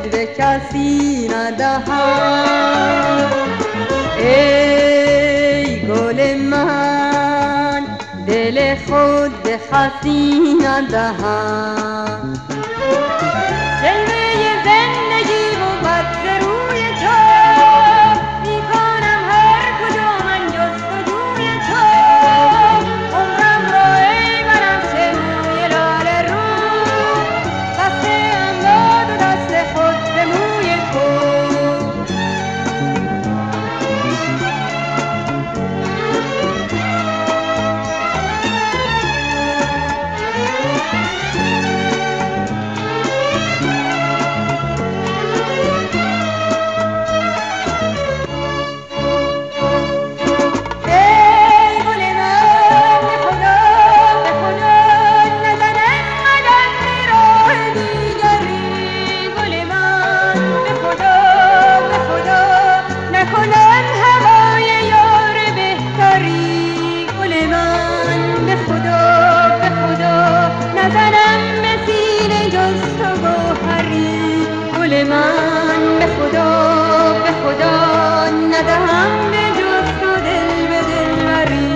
خود به کسی ندهم. ای گل من دل خود به خسی ندهم. جلوه زندگی بود ز روی تو، میکنم هر کجا من جستجوی تو. عمرم را ای بنفشه موی لاله رو، بسته ام با دو دست خود به موی تو. نزنم به سینه جز تو گوهری، گل من به خدا ندهم به جز تو دل به دلبری.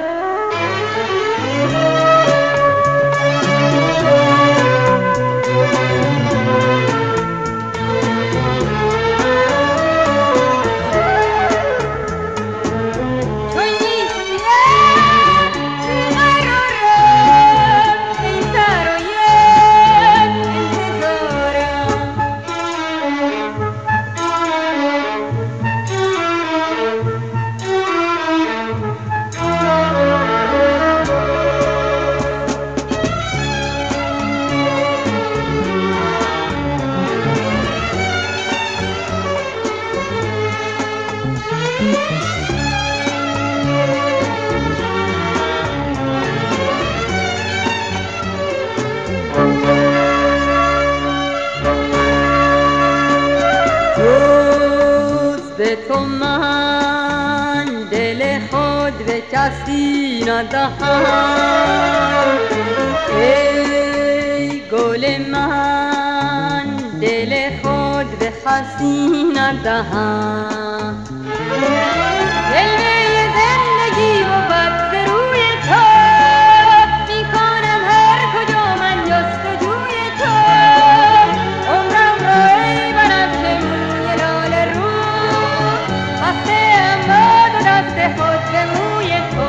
به تو من دل خود به کسی ندهم. ای گل من دل خود به خسی ندهم. جلوه زندگی بود ز روی تو، میکنم هر کجا من جستجوی تو. عمرم را ای بنفشه موی لاله رو، بسته ام با دو دست خود به موی تو.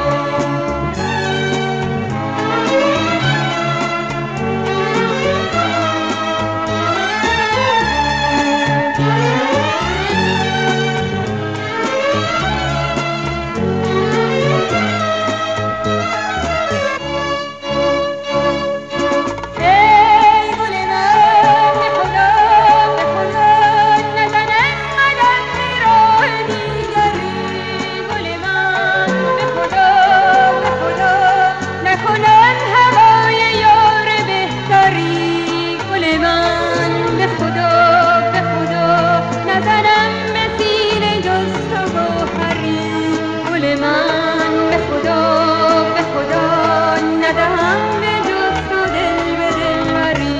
نزنم به سینه جز تو گوهری، گل من به خدا ندهم به جز تو دل به دلبری.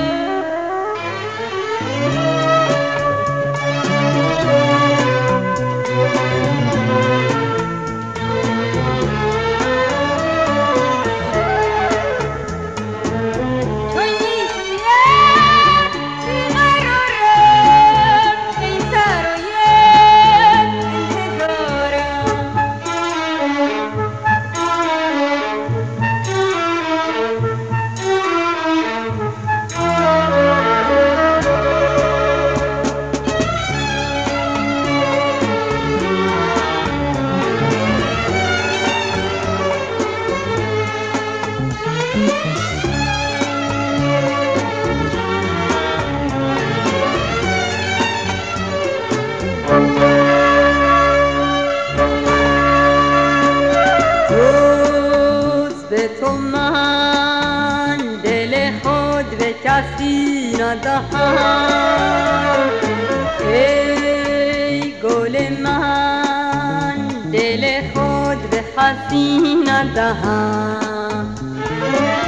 به تو من دل خود به کسی ندهم. ای گل من دل خود به خسی ندهم.